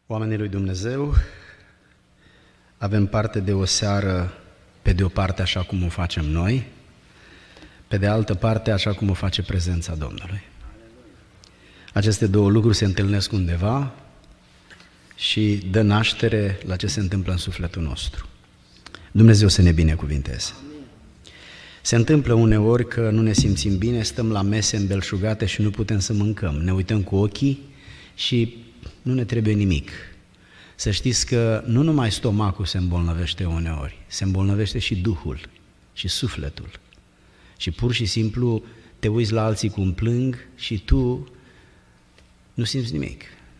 Oamenii lui Dumnezeu, avem parte de o seară, pe de o parte așa cum o facem noi, pe de altă parte așa cum o face prezența Domnului. Aceste două lucruri se întâlnesc undeva și dă naștere la ce se întâmplă în sufletul nostru. Dumnezeu să ne binecuvinteze. Se întâmplă uneori că nu ne simțim bine, stăm la mese îmbelșugate și nu putem să mâncăm. Ne uităm cu ochii și nu ne trebuie nimic. Să știți că nu numai stomacul se îmbolnăvește uneori, se îmbolnăvește și duhul și sufletul. Și pur și simplu te uiți la alții cum plâng și tu nu simți nimic.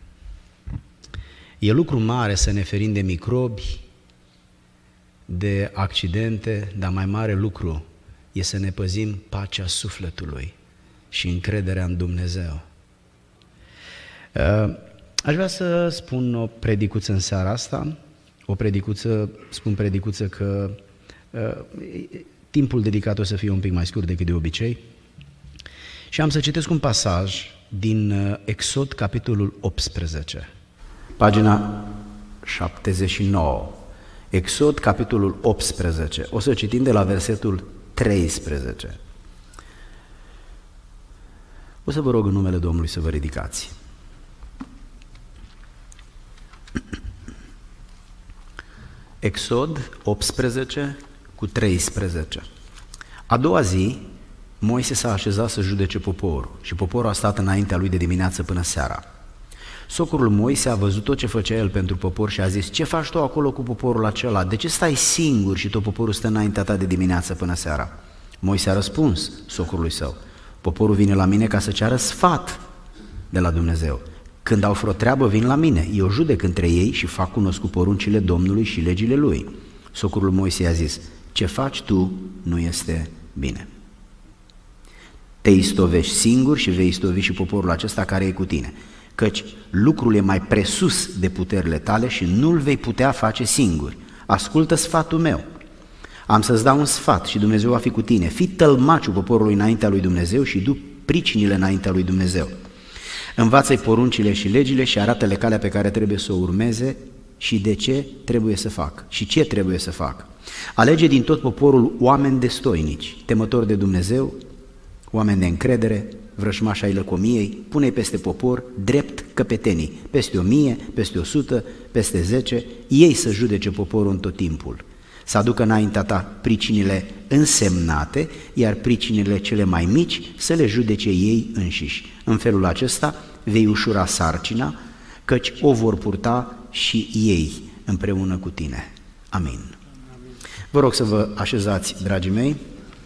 E lucru mare să ne ferim de microbi, de accidente, dar mai mare lucru e să ne păzim pacea sufletului și încrederea în Dumnezeu. Aș vrea să spun o predicuță în seara asta, spun predicuță că timpul dedicat o să fie un pic mai scurt decât de obicei și am să citesc un pasaj din Exod, capitolul 18, pagina 79. Exod, capitolul 18, o să citim de la versetul 13. O să vă rog în numele Domnului să vă ridicați. Exod 18 cu 13. A doua zi, Moise s-a așezat să judece poporul și poporul a stat înaintea lui de dimineață până seara. Socrul Moise a văzut tot ce făcea el pentru popor și a zis: ce faci tu acolo cu poporul acela? De ce stai singur și tot poporul stă înaintea ta de dimineață până seara? Moise a răspuns socrului său: poporul vine la mine ca să ceară sfat de la Dumnezeu. Când au vreo treabă, vin la mine, eu judec între ei și fac cunoscut poruncile Domnului și legile lui. Socrul Moise i-a zis: ce faci tu nu este bine. Te istovești singur și vei istovi și poporul acesta care e cu tine, căci lucrul e mai presus de puterile tale și nu-l vei putea face singur. Ascultă sfatul meu. Am să-ți dau un sfat și Dumnezeu va fi cu tine. Fii tălmaciul poporului înaintea lui Dumnezeu și du pricinile înaintea lui Dumnezeu. Învață-i poruncile și legile și arată-le calea pe care trebuie să o urmeze și de ce trebuie să fac și ce trebuie să fac. Alege din tot poporul oameni destoinici, temători de Dumnezeu, oameni de încredere, vrășmași ai lăcomiei, pune-i peste popor drept căpetenii, peste 1000, peste 100, peste 10, ei să judece poporul în tot timpul. Să aducă înaintea ta pricinile însemnate, iar pricinile cele mai mici să le judece ei înșiși. În felul acesta vei ușura sarcina, căci o vor purta și ei împreună cu tine. Amin. Vă rog să vă așezați, dragii mei.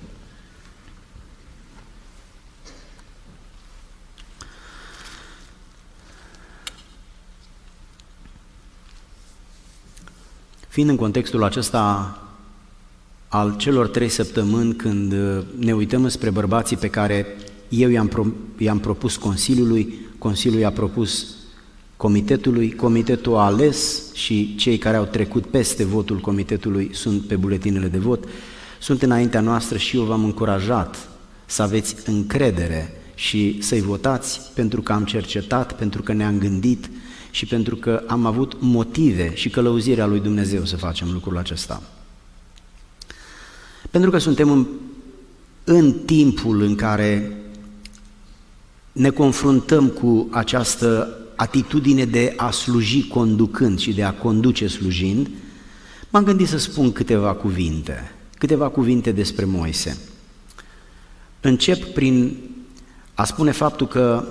Fiind în contextul acesta al celor 3 săptămâni când ne uităm spre bărbații pe care eu i-am propus Consiliului, Consiliul i-a propus Comitetului, Comitetul a ales și cei care au trecut peste votul Comitetului sunt pe buletinele de vot, sunt înaintea noastră și eu v-am încurajat să aveți încredere și să-i votați pentru că am cercetat, pentru că ne-am gândit și pentru că am avut motive și călăuzirea lui Dumnezeu să facem lucrul acesta. Pentru că suntem în timpul în care ne confruntăm cu această atitudine de a sluji conducând și de a conduce slujind, m-am gândit să spun câteva cuvinte despre Moise. Încep prin a spune faptul că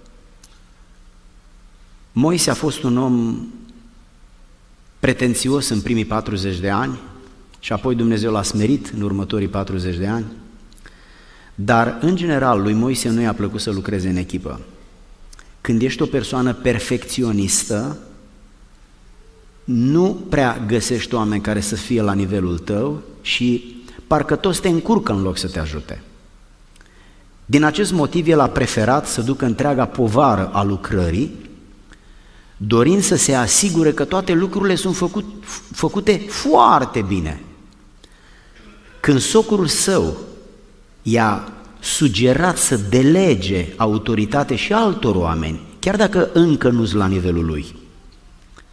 Moise a fost un om pretențios în primii 40 de ani și apoi Dumnezeu l-a smerit în următorii 40 de ani, dar în general lui Moise nu i-a plăcut să lucreze în echipă. Când ești o persoană perfecționistă, nu prea găsești oameni care să fie la nivelul tău și parcă toți te încurcă în loc să te ajute. Din acest motiv el a preferat să ducă întreaga povară a lucrării, dorind să se asigure că toate lucrurile sunt făcute foarte bine. Când socrul său i-a sugerat să delege autoritate și altor oameni, chiar dacă încă nu-s la nivelul lui,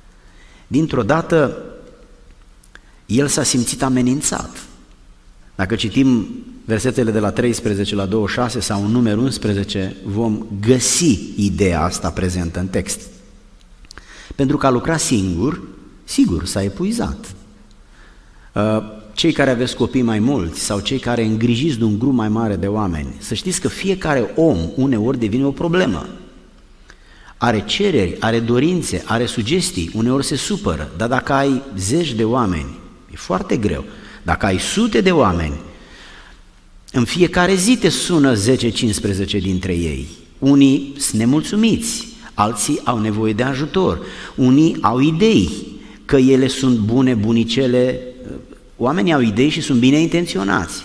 Dintr-o dată, el s-a simțit amenințat. Dacă citim versetele de la 13 la 26 sau în numărul 11, vom găsi ideea asta prezentă în text. Pentru că a lucrat singur, sigur, s-a epuizat. Cei care aveți copii mai mulți sau cei care îngrijiți de un grup mai mare de oameni, să știți că fiecare om uneori devine o problemă. Are cereri, are dorințe, are sugestii, uneori se supără, dar dacă ai zeci de oameni, e foarte greu. Dacă ai sute de oameni, în fiecare zi te sună 10-15 dintre ei. Unii sunt nemulțumiți, alții au nevoie de ajutor, unii au idei că ele sunt bune, bunicele. Oamenii au idei și sunt bine intenționați.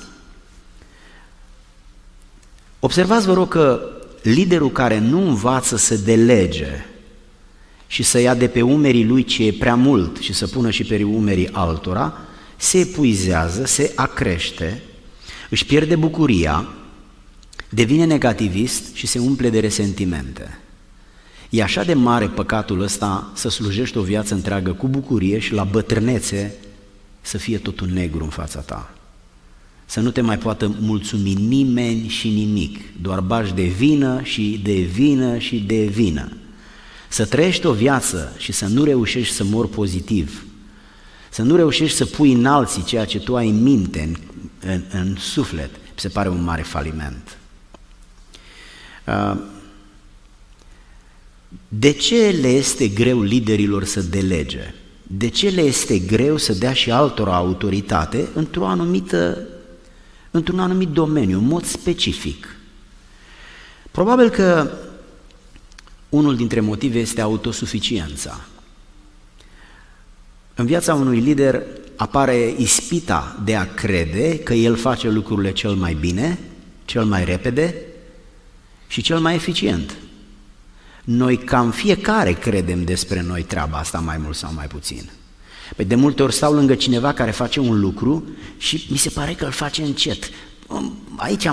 Observați, vă rog, că liderul care nu învață să delege și să ia de pe umerii lui ce e prea mult și să pună și pe umerii altora, se epuizează, se acrește, își pierde bucuria, devine negativist și se umple de resentimente. E așa de mare păcatul ăsta să slujești o viață întreagă cu bucurie și la bătrânețe să fie totul negru în fața ta. Să nu te mai poată mulțumi nimeni și nimic, doar bagi de vină și de vină și de vină. Să trăiești o viață și să nu reușești să mori pozitiv, să nu reușești să pui în alții ceea ce tu ai în minte, în suflet, mi se pare un mare faliment. De ce le este greu liderilor să delege? De ce le este greu să dea și altora autoritate într-un anumit domeniu, în mod specific? Probabil că unul dintre motive este autosuficiența. În viața unui lider apare ispita de a crede că el face lucrurile cel mai bine, cel mai repede și cel mai eficient. Noi cam fiecare credem despre noi treaba asta mai mult sau mai puțin. Păi de multe ori stau lângă cineva care face un lucru și mi se pare că îl face încet. Aici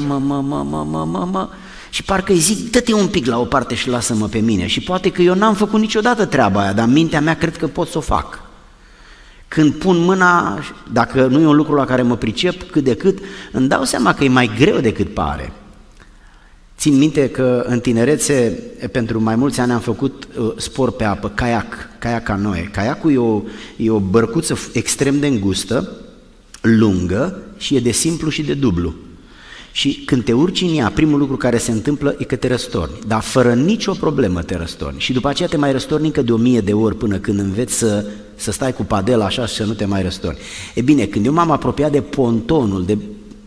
și parcă îi zic, dă-te un pic la o parte și lasă-mă pe mine. Și poate că eu n-am făcut niciodată treaba aia, dar în mintea mea cred că pot să o fac. Când pun mâna, dacă nu e un lucru la care mă pricep cât de cât, îmi dau seama că e mai greu decât pare. Țin minte că în tinerețe, pentru mai mulți ani am făcut sport pe apă, caiac canoe. Caiacul e o bărcuță extrem de îngustă, lungă și e de simplu și de dublu. Și când te urci în ea, primul lucru care se întâmplă e că te răstorni, dar fără nicio problemă te răstorni. Și după aceea te mai răstorni încă de 1000 de ori până când înveți să stai cu padela așa și să nu te mai răstorni. E bine, când eu m-am apropiat de pontonul, de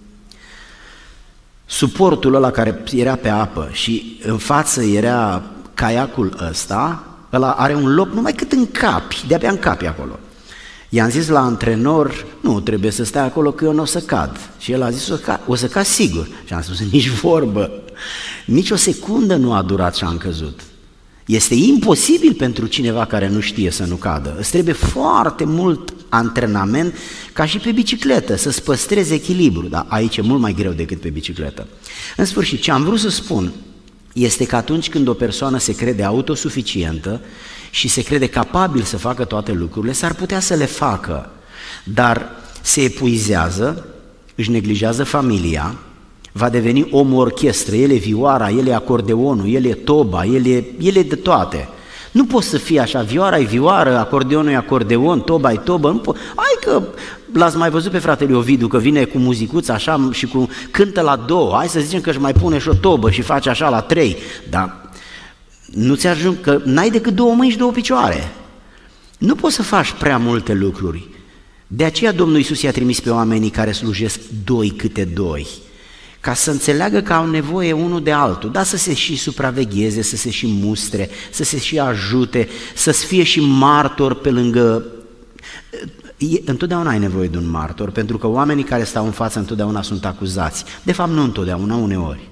suportul ăla care era pe apă și în față era caiacul ăsta, ăla are un loc numai cât încapi, de-abia încapi acolo. I-am zis la antrenor, nu, trebuie să stai acolo că eu nu o să cad. Și el a zis, o să cad sigur. Și am spus, nici vorbă, nici o secundă nu a durat și am căzut. Este imposibil pentru cineva care nu știe să nu cadă. Îți trebuie foarte mult antrenament, ca și pe bicicletă, să-ți păstrezi echilibru, dar aici e mult mai greu decât pe bicicletă. În sfârșit, ce am vrut să spun este că atunci când o persoană se crede autosuficientă și se crede capabil să facă toate lucrurile, s-ar putea să le facă, dar se epuizează, își neglijează familia, va deveni om orchestră, el e vioara, el e acordeonul, el e toba, el e de toate. Nu poți să fii așa, vioara e vioară, acordeonul e acordeon, toba e tobă, hai că l-ați mai văzut pe fratele Ovidiu că vine cu muzicuță așa și cântă la 2, hai să zicem că își mai pune și o tobă și face așa la 3, dar nu ți ajung, că n-ai decât 2 mâini și 2 picioare. Nu poți să faci prea multe lucruri. De aceea Domnul Iisus i-a trimis pe oamenii care slujesc 2 câte 2, ca să înțeleagă că au nevoie unul de altul, dar să se și supravegheze, să se și mustre, să se și ajute, să-ți fie și martor pe lângă. Întotdeauna ai nevoie de un martor, pentru că oamenii care stau în față întotdeauna sunt acuzați. De fapt, nu întotdeauna, uneori.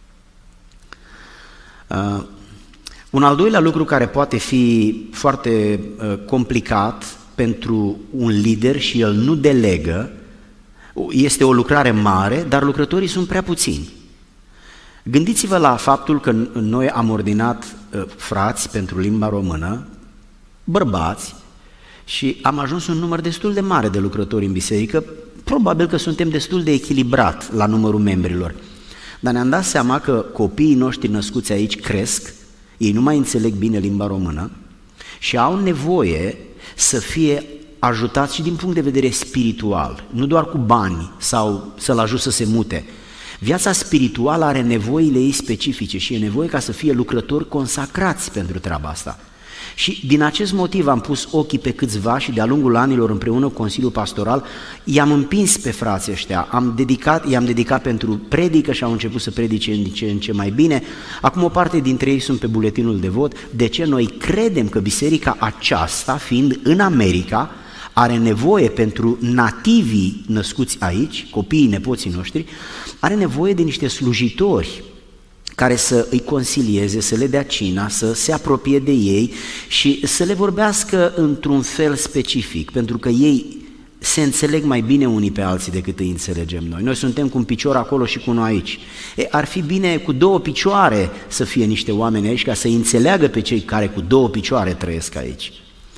Un al doilea lucru care poate fi foarte complicat pentru un lider și el nu delegă, este o lucrare mare, dar lucrătorii sunt prea puțini. Gândiți-vă la faptul că noi am ordinat frați pentru limba română, bărbați, și am ajuns un număr destul de mare de lucrători în biserică, probabil că suntem destul de echilibrat la numărul membrilor, dar ne-am dat seama că copiii noștri născuți aici cresc, ei nu mai înțeleg bine limba română și au nevoie să fie ajutați și din punct de vedere spiritual, nu doar cu bani sau să-l ajut să se mute. Viața spirituală are nevoile ei specifice și e nevoie ca să fie lucrători consacrați pentru treaba asta. Și din acest motiv am pus ochii pe câțiva și de-a lungul anilor împreună cu Consiliul Pastoral i-am împins pe frații ăștia, i-am dedicat pentru predică și au început să predice din ce în ce mai bine. Acum o parte dintre ei sunt pe buletinul de vot. De ce? Noi credem că biserica aceasta, fiind în America, are nevoie pentru nativii născuți aici, copiii, nepoții noștri, are nevoie de niște slujitori care să îi consilieze, să le dea cina, să se apropie de ei și să le vorbească într-un fel specific, pentru că ei se înțeleg mai bine unii pe alții decât îi înțelegem noi. Noi suntem cu un picior acolo și cu unul aici. Ar fi bine cu două picioare să fie niște oameni aici ca să înțeleagă pe cei care cu două picioare trăiesc aici.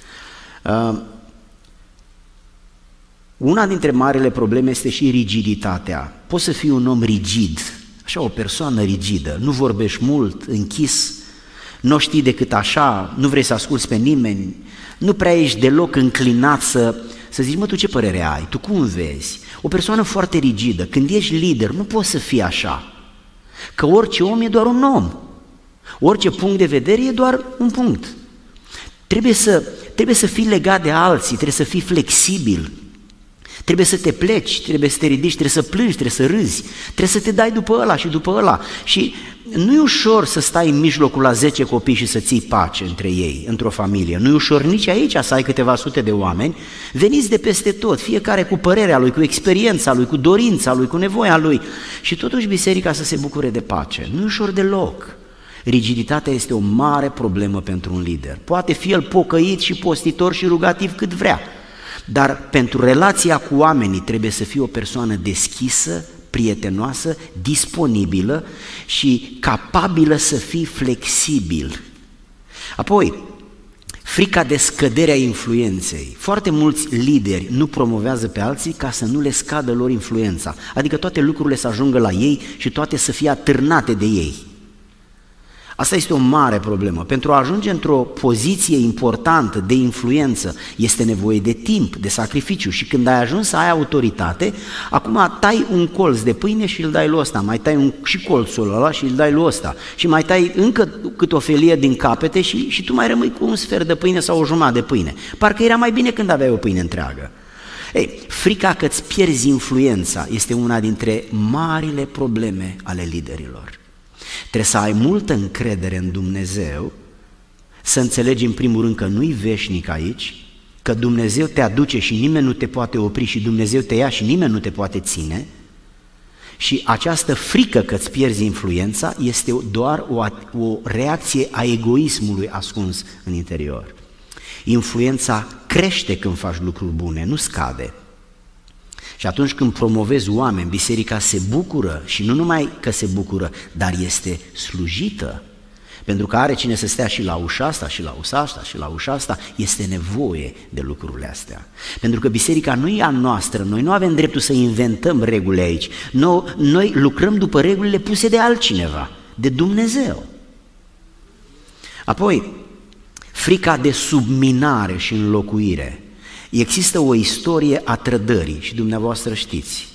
Una dintre marile probleme este și rigiditatea. Poți să fii un om rigid, așa o persoană rigidă, nu vorbești mult, închis, nu știi decât așa, nu vrei să asculți pe nimeni, nu prea ești deloc înclinat să zici, mă, tu ce părere ai, tu cum vezi? O persoană foarte rigidă, când ești lider, nu poți să fii așa, că orice om e doar un om, orice punct de vedere e doar un punct. Trebuie să fii legat de alții, trebuie să fii flexibil, trebuie să te pleci, trebuie să te ridici, trebuie să plângi, trebuie să râzi, trebuie să te dai după ăla și după ăla. Și nu e ușor să stai în mijlocul la 10 copii și să ții pace între ei, într-o familie. Nu e ușor nici aici să ai câteva sute de oameni, veniți de peste tot, fiecare cu părerea lui, cu experiența lui, cu dorința lui, cu nevoia lui. Și totuși biserica să se bucure de pace. Nu e ușor deloc. Rigiditatea este o mare problemă pentru un lider. Poate fi el pocăit și postitor și rugativ cât vrea, dar pentru relația cu oamenii trebuie să fii o persoană deschisă, prietenoasă, disponibilă și capabilă să fii flexibil. Apoi, frica de scăderea influenței. Foarte mulți lideri nu promovează pe alții ca să nu le scadă lor influența, adică toate lucrurile să ajungă la ei și toate să fie atârnate de ei. Asta este o mare problemă. Pentru a ajunge într-o poziție importantă de influență este nevoie de timp, de sacrificiu și când ai ajuns să ai autoritate, acum tai un colț de pâine și îl dai lui ăsta, mai tai și colțul ăla și îl dai lui ăsta și mai tai încă cât o felie din capete și tu mai rămâi cu un sfert de pâine sau o jumătate de pâine. Parcă era mai bine când aveai o pâine întreagă. Ei, frica că îți pierzi influența este una dintre marile probleme ale liderilor. Trebuie să ai multă încredere în Dumnezeu, să înțelegi în primul rând că nu-i veșnic aici, că Dumnezeu te aduce și nimeni nu te poate opri și Dumnezeu te ia și nimeni nu te poate ține și această frică că îți pierzi influența este doar o reacție a egoismului ascuns în interior. Influența crește când faci lucruri bune, nu scade. Și atunci când promovezi oameni, biserica se bucură și nu numai că se bucură, dar este slujită, pentru că are cine să stea și la ușa asta, și la ușa asta, și la ușa asta, este nevoie de lucrurile astea. Pentru că biserica nu e a noastră, noi nu avem dreptul să inventăm reguli aici, noi lucrăm după regulile puse de altcineva, de Dumnezeu. Apoi, frica de subminare și înlocuire. Există o istorie a trădării și dumneavoastră știți.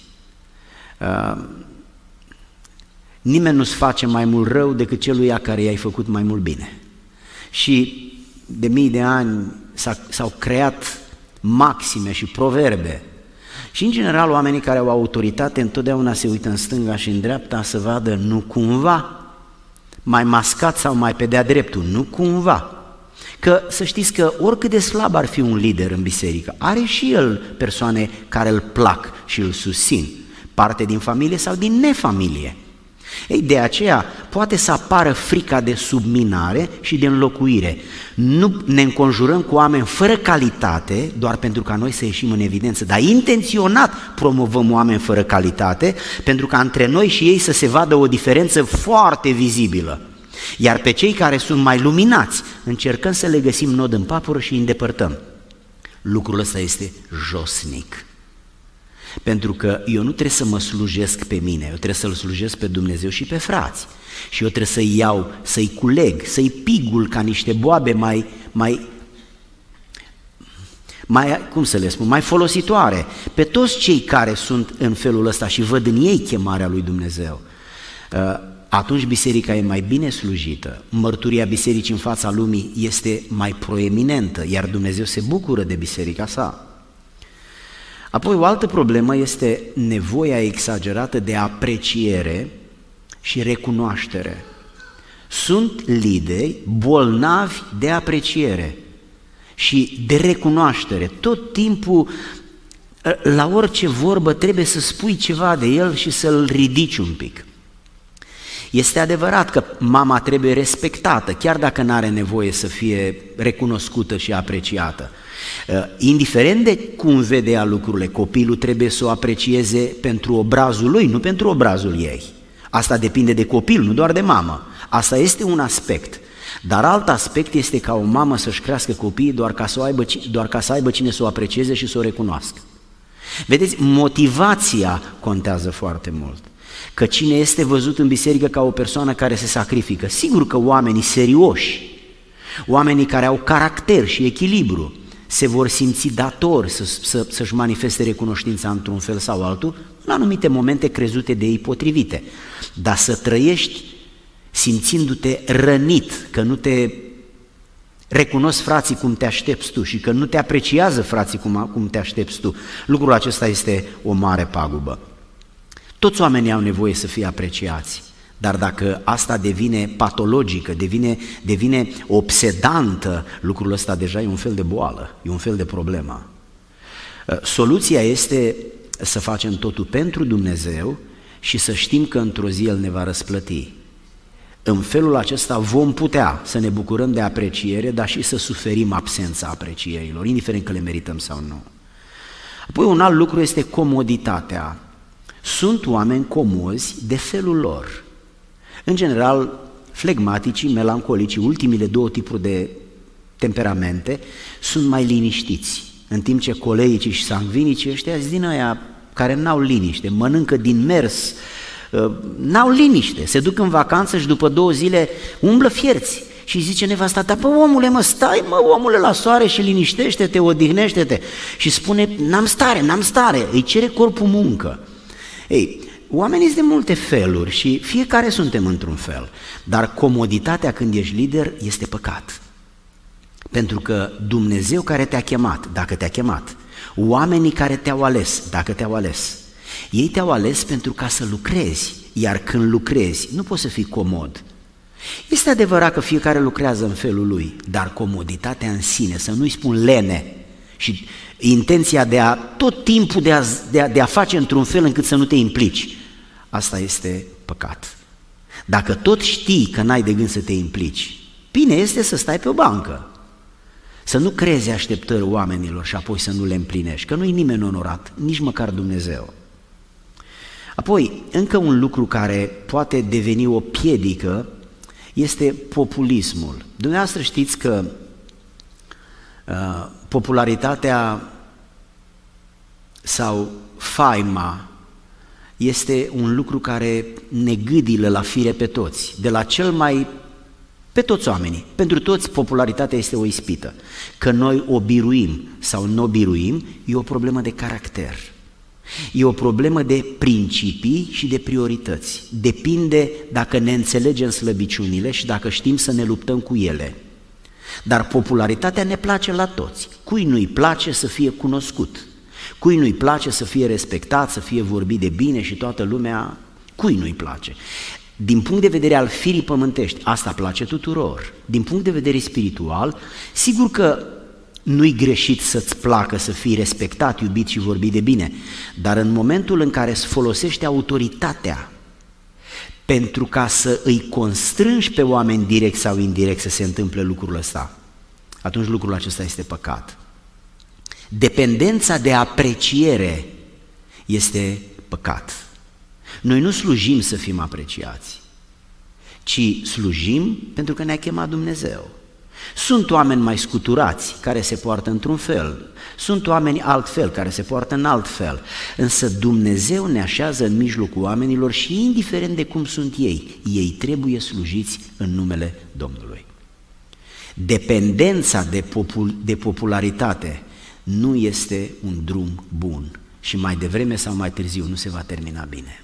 Nimeni nu-ți face mai mult rău decât celuia care i-ai făcut mai mult bine. Și de mii de ani s-au creat maxime și proverbe. Și în general oamenii care au autoritate întotdeauna se uită în stânga și în dreapta să vadă nu cumva, mai mascat sau mai pe de-a dreptul, nu cumva. Că să știți că oricât de slab ar fi un lider în biserică, are și el persoane care îl plac și îl susțin, parte din familie sau din nefamilie. Ei, de aceea poate să apară frica de subminare și de înlocuire. Nu ne înconjurăm cu oameni fără calitate doar pentru ca noi să ieșim în evidență, dar intenționat promovăm oameni fără calitate pentru ca între noi și ei să se vadă o diferență foarte vizibilă. Iar pe cei care sunt mai luminați, încercăm să le găsim nod în papură și îi îndepărtăm. Lucrul ăsta este josnic. Pentru că eu nu trebuie să mă slujesc pe mine, eu trebuie să-L slujesc pe Dumnezeu și pe frați. Și eu trebuie să-i iau, să-i culeg, să-i pigul ca niște boabe cum să le spun, mai folositoare pe toți cei care sunt în felul ăsta și văd în ei chemarea lui Dumnezeu. Atunci biserica e mai bine slujită, mărturia bisericii în fața lumii este mai proeminentă, iar Dumnezeu se bucură de biserica sa. Apoi o altă problemă este nevoia exagerată de apreciere și recunoaștere. Sunt lideri bolnavi de apreciere și de recunoaștere. Tot timpul, la orice vorbă, trebuie să spui ceva de el și să-l ridici un pic. Este adevărat că mama trebuie respectată, chiar dacă nu are nevoie să fie recunoscută și apreciată. Indiferent de cum vede ea lucrurile, copilul trebuie să o aprecieze pentru obrazul lui, nu pentru obrazul ei. Asta depinde de copil, nu doar de mamă. Asta este un aspect. Dar alt aspect este ca o mamă să-și crească copiii doar ca să aibă cine să o aprecieze și să o recunoască. Vedeți, motivația contează foarte mult. Că cine este văzut în biserică ca o persoană care se sacrifică, sigur că oamenii serioși, oamenii care au caracter și echilibru, se vor simți datori să-și manifeste recunoștința într-un fel sau altul, în anumite momente crezute de ei potrivite. Dar să trăiești simțindu-te rănit, că nu te recunosc frații cum te aștepți tu și că nu te apreciază frații cum te aștepți tu, lucrul acesta este o mare pagubă. Toți oamenii au nevoie să fie apreciați, dar dacă asta devine patologică, devine obsedantă, lucrul ăsta deja e un fel de boală, e un fel de problemă. Soluția este să facem totul pentru Dumnezeu și să știm că într-o zi El ne va răsplăti. În felul acesta vom putea să ne bucurăm de apreciere, dar și să suferim absența aprecierilor, indiferent că le merităm sau nu. Apoi un alt lucru este comoditatea. Sunt oameni comozi de felul lor. În general, flegmaticii, melancolicii, ultimile două tipuri de temperamente, sunt mai liniștiți, în timp ce coleicii și sangvinicii ăștia din aia care n-au liniște, mănâncă din mers, n-au liniște, se duc în vacanță și după 2 zile umblă fierți și zice nevasta ta, omule mă, stai mă, omule, la soare și liniștește-te, odihnește-te și spune, n-am stare, îi cere corpul muncă. Ei, oamenii sunt de multe feluri și fiecare suntem într-un fel, dar comoditatea când ești lider este păcat. Pentru că Dumnezeu care te-a chemat, dacă te-a chemat, oamenii care te-au ales, dacă te-au ales, ei te-au ales pentru ca să lucrezi, iar când lucrezi nu poți să fii comod. Este adevărat că fiecare lucrează în felul lui, dar comoditatea în sine, să nu-i spun lene și intenția de a tot timpul de a face într-un fel încât să nu te implici, asta este păcat. Dacă tot știi că n-ai de gând să te implici, bine este să stai pe o bancă, să nu crezi așteptări oamenilor și apoi să nu le împlinești, că nu-i nimeni onorat, nici măcar Dumnezeu. Apoi, încă un lucru care poate deveni o piedică este populismul. Dumneavoastră știți că popularitatea sau faima este un lucru care ne gâdilă la fire pe toți, de la cel mai pe toți oamenii. Pentru toți popularitatea este o ispită. Că noi o biruim sau nu o biruim e o problemă de caracter. E o problemă de principii și de priorități. Depinde dacă ne înțelegem slăbiciunile și dacă știm să ne luptăm cu ele. Dar popularitatea ne place la toți. Cui nu-i place să fie cunoscut? Cui nu-i place să fie respectat, să fie vorbit de bine și toată lumea? Cui nu-i place? Din punct de vedere al firii pământești, asta place tuturor. Din punct de vedere spiritual, sigur că nu-i greșit să-ți placă să fii respectat, iubit și vorbit de bine, dar în momentul în care îți folosești autoritatea pentru ca să îi constrângi pe oameni direct sau indirect să se întâmple lucrul ăsta, atunci lucrul acesta este păcat. Dependența de apreciere este păcat. Noi nu slujim să fim apreciați, ci slujim pentru că ne-a chemat Dumnezeu. Sunt oameni mai scuturați, care se poartă într-un fel, sunt oameni altfel, care se poartă în alt fel, însă Dumnezeu ne așează în mijlocul oamenilor și indiferent de cum sunt ei trebuie slujiți în numele Domnului. Dependența de popularitate nu este un drum bun și mai devreme sau mai târziu nu se va termina bine.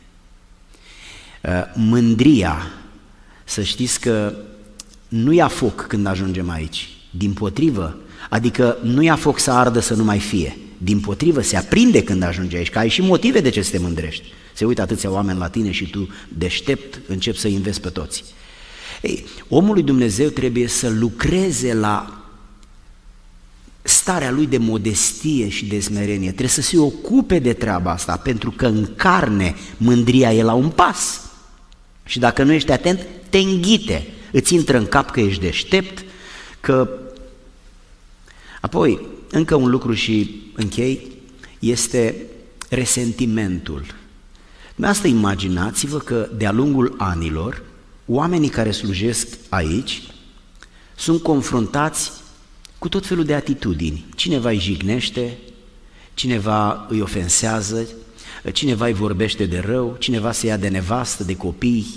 Mândria, să știți că nu ia foc când ajungem aici, dimpotrivă, adică nu ia foc să ardă să nu mai fie, dimpotrivă se aprinde când ajungi aici, că ai și motive de ce să te mândrești. Se uită atâția oameni la tine și tu, deștept, începi să-i înveți pe toți. Ei, omul lui Dumnezeu trebuie să lucreze la starea lui de modestie și de smerenie, trebuie să se ocupe de treaba asta, pentru că în carne mândria e la un pas și dacă nu ești atent, te înghite, îți intră în cap că ești deștept, că... Apoi, încă un lucru și închei, este resentimentul. Asta imaginați-vă că de-a lungul anilor, oamenii care slujesc aici sunt confruntați cu tot felul de atitudini. Cineva îi jignește, cineva îi ofensează, cineva îi vorbește de rău, cineva se ia de nevastă, de copii.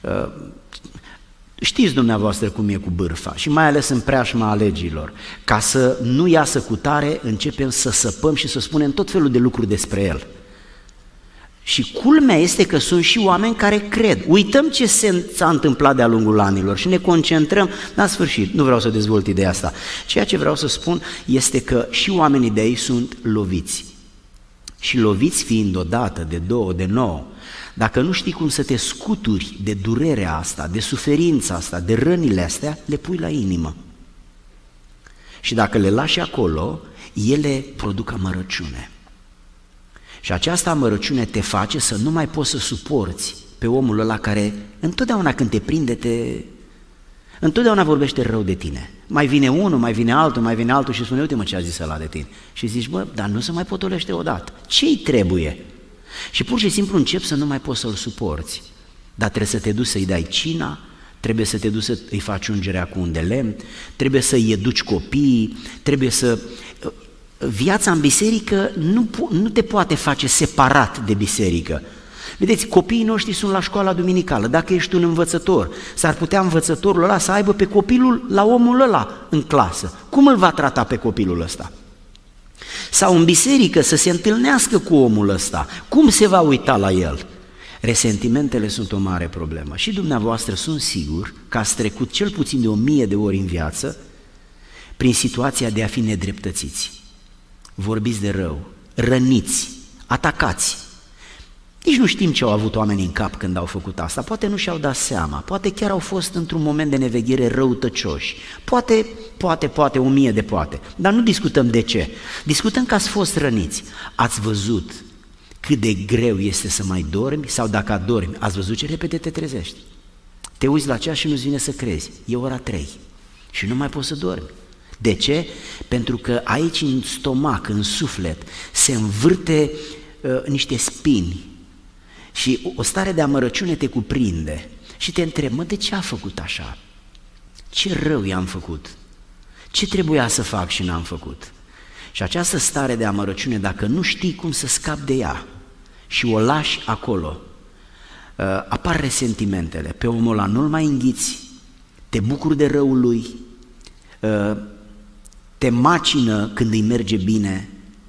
Știți dumneavoastră cum e cu bârfa și mai ales în preajma alegerilor. Ca să nu iasă cu tare, începem să săpăm și să spunem tot felul de lucruri despre el. Și culmea este că sunt și oameni care cred. Uităm ce s-a întâmplat de-a lungul anilor și ne concentrăm, la sfârșit, nu vreau să dezvolt ideea asta. Ceea ce vreau să spun este că și oamenii de aici sunt loviți. Și loviți fiind odată, de două, de nouă, dacă nu știi cum să te scuturi de durerea asta, de suferința asta, de rănile astea, le pui la inimă. Și dacă le lași acolo, ele produc amărăciune. Și această amărăciune te face să nu mai poți să suporți pe omul ăla care întotdeauna când te prinde, întotdeauna vorbește rău de tine. Mai vine unul, mai vine altul și spune, uite-mă ce a zis ăla de tine. Și zici, bă, dar nu se mai potolește odată. Ce-i trebuie? Și pur și simplu începi să nu mai poți să-l suporți. Dar trebuie să te duci să-i dai cina, trebuie să te duci să-i faci ungerea cu un de lemn, trebuie să-i educi copiii, trebuie să... Viața în biserică nu te poate face separat de biserică. Vedeți, copiii noștri sunt la școala duminicală, dacă ești un învățător, s-ar putea învățătorul ăla să aibă pe copilul la omul ăla în clasă. Cum îl va trata pe copilul ăsta? Sau în biserică să se întâlnească cu omul ăsta, cum se va uita la el? Resentimentele sunt o mare problemă și dumneavoastră sunt sigur că ați trecut cel puțin de 1000 de ori în viață prin situația de a fi nedreptățiți. Vorbiți de rău, răniți, atacați. Nici nu știm ce au avut oamenii în cap când au făcut asta, poate nu și-au dat seama, poate chiar au fost într-un moment de neveghere răutăcioși, poate 1000 de poate, dar nu discutăm de ce, discutăm că ați fost răniți, ați văzut cât de greu este să mai dormi sau dacă adormi, ați văzut ce repede te trezești, te uiți la ceas și nu-ți vine să crezi, e ora 3 și nu mai poți să dormi. De ce? Pentru că aici în stomac, în suflet, se învârte niște spini și o stare de amărăciune te cuprinde și te întrebi, mă, de ce a făcut așa? Ce rău i-am făcut? Ce trebuia să fac și n-am făcut? Și această stare de amărăciune, dacă nu știi cum să scapi de ea și o lași acolo, apar resentimentele. Pe omul ăla nu-l mai înghiți, te bucuri de răul lui, te macină când îi merge bine,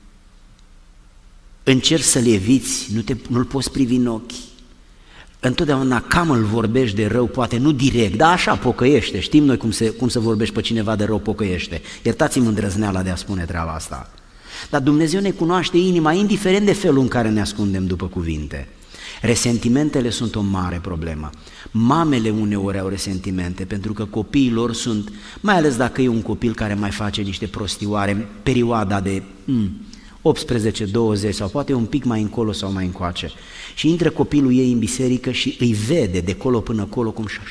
încerci să-l eviți, nu-l poți privi în ochi, întotdeauna cam îl vorbești de rău, poate nu direct, dar așa pocăiește, știm noi cum să vorbești pe cineva de rău, pocăiește, iertați-mi îndrăzneala de a spune treaba asta, dar Dumnezeu ne cunoaște inima, indiferent de felul în care ne ascundem după cuvinte. Resentimentele sunt o mare problemă. Mamele uneori au resentimente pentru că copiii lor sunt, mai ales dacă e un copil care mai face niște prostioare în perioada de 18-20 sau poate un pic mai încolo sau mai încoace și intră copilul ei în biserică și îi vede de colo până colo cum așa.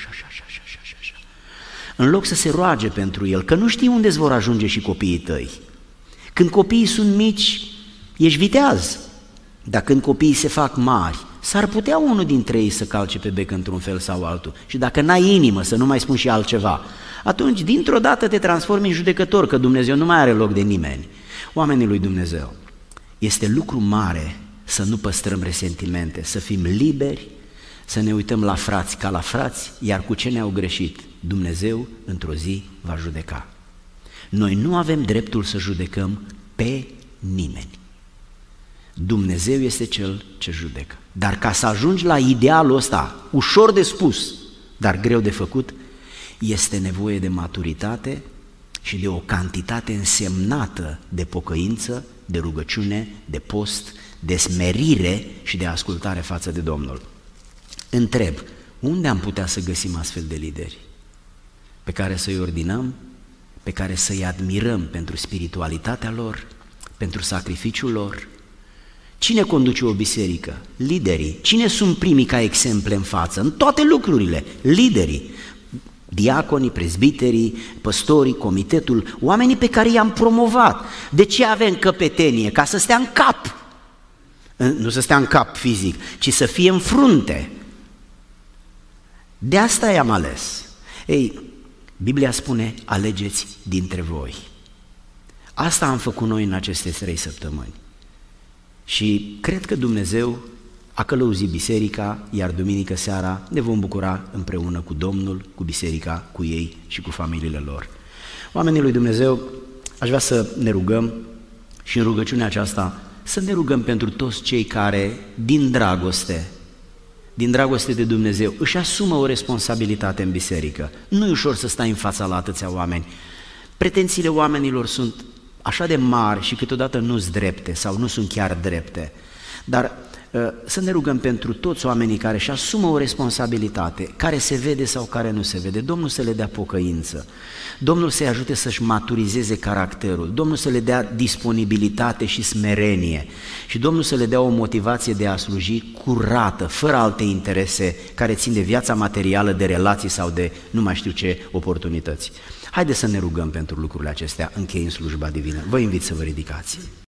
În loc să se roage pentru el, că nu știi unde îți vor ajunge și copiii tăi. Când copiii sunt mici, ești viteaz, dar când copiii se fac mari, s-ar putea unul dintre ei să calce pe bec într-un fel sau altul. Și dacă n-ai inimă, să nu mai spun și altceva, atunci dintr-o dată te transformi în judecător, că Dumnezeu nu mai are loc de nimeni. Oamenii lui Dumnezeu, este lucru mare să nu păstrăm resentimente, să fim liberi, să ne uităm la frați ca la frați, iar cu ce ne-au greșit, Dumnezeu într-o zi va judeca. Noi nu avem dreptul să judecăm pe nimeni. Dumnezeu este Cel ce judecă. Dar ca să ajungi la idealul ăsta, ușor de spus, dar greu de făcut, este nevoie de maturitate și de o cantitate însemnată de pocăință, de rugăciune, de post, de smerire și de ascultare față de Domnul. Întreb, unde am putea să găsim astfel de lideri? Pe care să-i ordinăm, pe care să-i admirăm pentru spiritualitatea lor, pentru sacrificiul lor? Cine conduce o biserică? Liderii. Cine sunt primii ca exemple în față? În toate lucrurile, liderii. Diaconii, prezbiterii, păstorii, comitetul, oamenii pe care i-am promovat. De ce avem căpetenie? Ca să stea în cap. Nu să stea în cap fizic, ci să fie în frunte. De asta i-am ales. Ei, Biblia spune, alegeți dintre voi. Asta am făcut noi în aceste 3 săptămâni. Și cred că Dumnezeu a călăuzit biserica, iar duminică seara ne vom bucura împreună cu Domnul, cu biserica, cu ei și cu familiile lor. Oamenii lui Dumnezeu, aș vrea să ne rugăm și în rugăciunea aceasta să ne rugăm pentru toți cei care, din dragoste de Dumnezeu, își asumă o responsabilitate în biserică. Nu e ușor să stai în fața la atâția oameni. Pretențiile oamenilor sunt așa de mari și câteodată nu-s drepte sau nu sunt chiar drepte, dar să ne rugăm pentru toți oamenii care își asumă o responsabilitate, care se vede sau care nu se vede, Domnul să le dea pocăință, Domnul să-i ajute să-și maturizeze caracterul, Domnul să le dea disponibilitate și smerenie și Domnul să le dea o motivație de a sluji curată, fără alte interese care țin de viața materială, de relații sau de nu mai știu ce oportunități. Haideți să ne rugăm pentru lucrurile acestea, închei în slujba divină. Vă invit să vă ridicați.